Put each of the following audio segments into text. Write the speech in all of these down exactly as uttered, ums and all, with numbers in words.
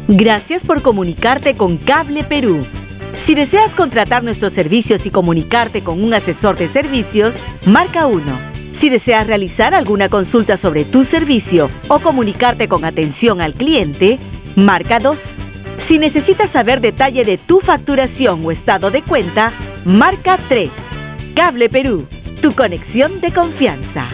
Gracias por comunicarte con Cable Perú. Si deseas contratar nuestros servicios y comunicarte con un asesor de servicios, marca uno. Si deseas realizar alguna consulta sobre tu servicio o comunicarte con atención al cliente, marca dos. Si necesitas saber detalle de tu facturación o estado de cuenta, marca tres. Cable Perú, tu conexión de confianza.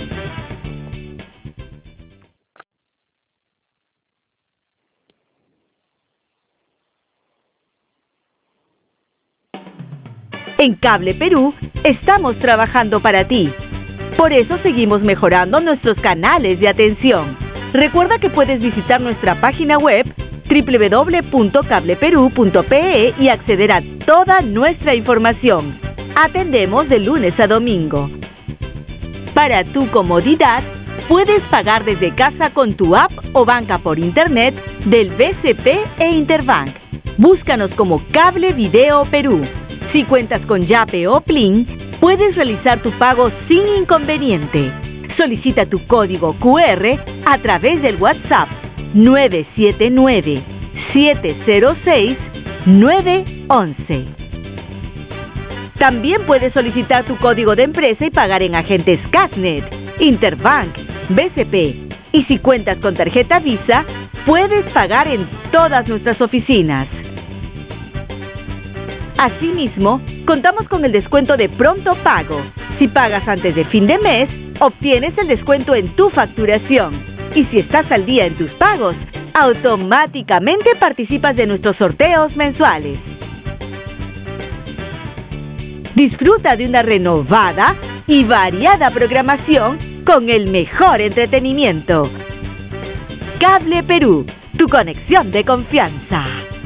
En Cable Perú estamos trabajando para ti. Por eso seguimos mejorando nuestros canales de atención. Recuerda que puedes visitar nuestra página web doble u doble u doble u punto cable perú punto pe e y acceder a toda nuestra información. Atendemos de lunes a domingo. Para tu comodidad, puedes pagar desde casa con tu app o banca por internet del B C P e Interbank. Búscanos como Cable Video Perú. Si cuentas con Yape o Plin, puedes realizar tu pago sin inconveniente. Solicita tu código cu erre a través del WhatsApp nueve siete nueve, siete cero seis, nueve once. También puedes solicitar tu código de empresa y pagar en agentes Casnet, Interbank, B C P. Y si cuentas con tarjeta Visa, puedes pagar en todas nuestras oficinas. Asimismo, contamos con el descuento de pronto pago. Si pagas antes de fin de mes, obtienes el descuento en tu facturación. Y si estás al día en tus pagos, automáticamente participas de nuestros sorteos mensuales. Disfruta de una renovada y variada programación con el mejor entretenimiento. Cable Perú, tu conexión de confianza.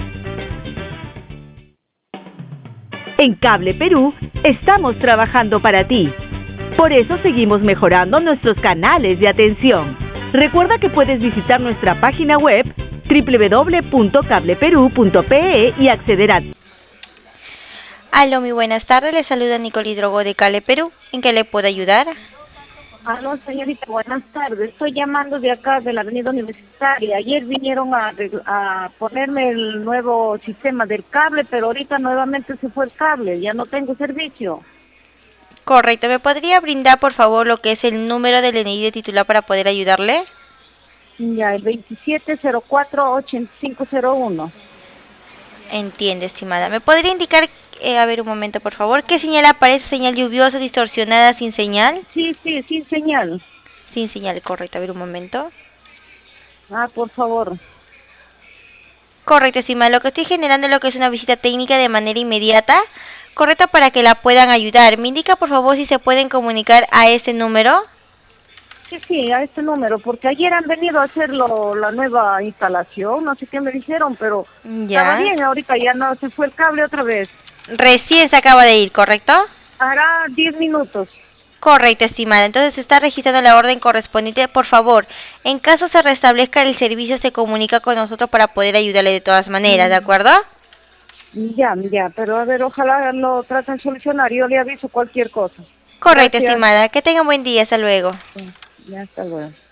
En Cable Perú estamos trabajando para ti. Por eso seguimos mejorando nuestros canales de atención. Recuerda que puedes visitar nuestra página web doble u doble u doble u punto cable perú punto pe e y acceder a... Aló, muy buenas tardes. Le saluda Nicole Hidrogo de Cable Perú. ¿En qué le puedo ayudar? Aló, señorita, buenas tardes. Estoy llamando de acá, de la Avenida Universitaria. Ayer vinieron a, a ponerme el nuevo sistema del cable, pero ahorita nuevamente se fue el cable. Ya no tengo servicio. Correcto. ¿Me podría brindar, por favor, lo que es el número del N I de titular para poder ayudarle? Ya, el veintisiete cero cuatro, ochenta y cinco cero uno. Entiende, estimada. ¿Me podría indicar, eh, a ver un momento, por favor, qué señal aparece? ¿Señal lluviosa, distorsionada, sin señal? Sí, sí, sin señal. Sin señal, correcto. A ver un momento. Ah, por favor. Correcto, estimada. Lo que estoy generando es lo que es una visita técnica de manera inmediata, correcta, para que la puedan ayudar. ¿Me indica, por favor, si se pueden comunicar a ese número? Sí, sí, a este número, porque ayer han venido a hacer lo, la nueva instalación, no sé qué me dijeron, pero ya estaba bien, ahorita ya no, se fue el cable otra vez. Recién se acaba de ir, ¿correcto? Hará diez minutos. Correcto, estimada. Entonces se está registrando la orden correspondiente. Por favor, en caso se restablezca el servicio, se comunica con nosotros para poder ayudarle de todas maneras, ¿de acuerdo? Ya, ya, pero a ver, ojalá lo traten de solucionar, yo le aviso cualquier cosa. Correcto, Gracias. estimada. Que tenga un buen día, hasta luego. Ya, hasta luego.